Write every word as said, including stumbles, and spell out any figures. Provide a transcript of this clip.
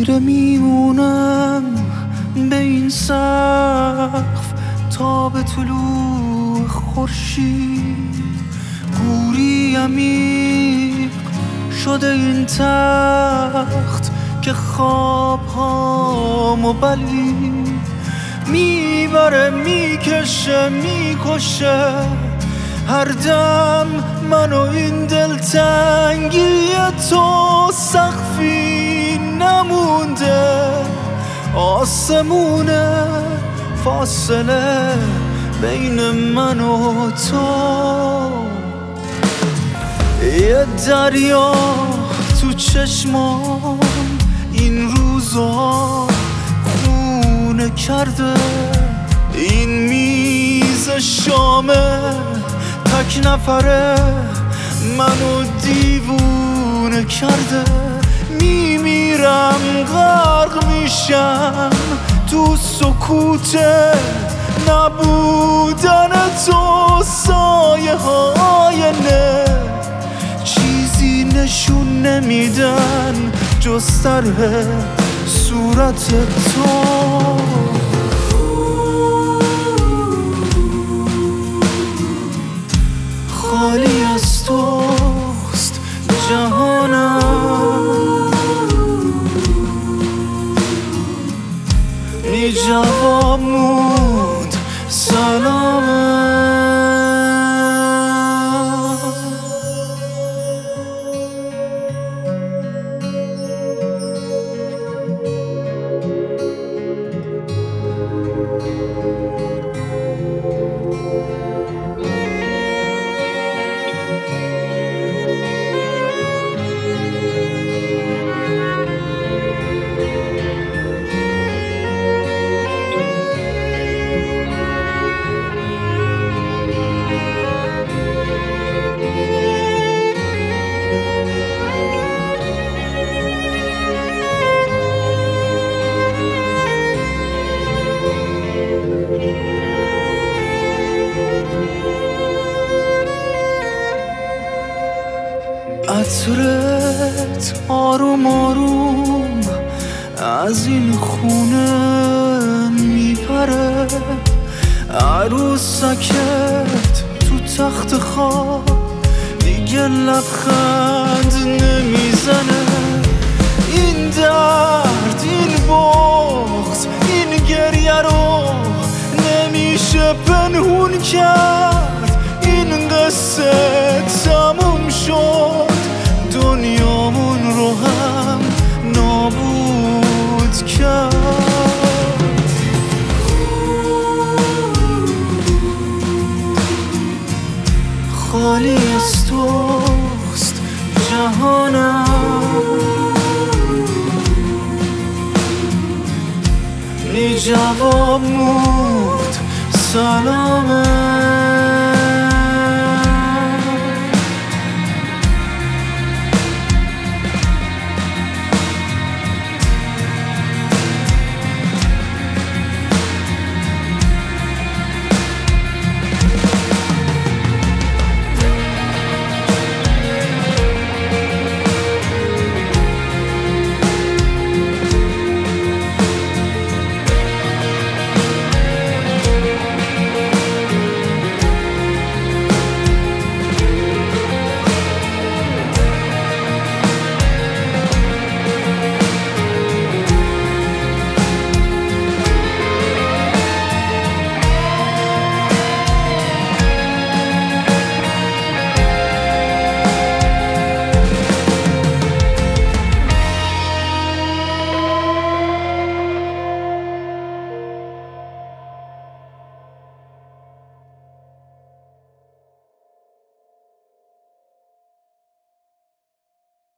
خیره میمونم به این سقف تا به طلوع خورشید. گوری عمیق شده این تخت که خوابهامو بلید میبره، میکشه، میکشه هر دم منو این دلتنگی تو. سقفی نمونده، آسمونه فاصله بین من و تو. یه دریا تو چشمام این روزا خونه کرده، این میز شامه تک نفره منو دیوونه کرده. میمیرم غرق میشم تو سکوت نبودن تو. سایه های نه چیزی نشون نمیدن جز طرح صورت تو. خالی از توست جهانم، بی جواب موند سلامم. عطرت آروم آروم از این خونه میپره، عروسکت تو تخت خواب دیگه لبخند نمیزنه. این درد، این بغض، این گریه رو نمیشه پنهون کرد. این قصه تموم شد، دنیامون رو هم نابود کرد. خالی از توست جهانم، بی جواب موند سلامم.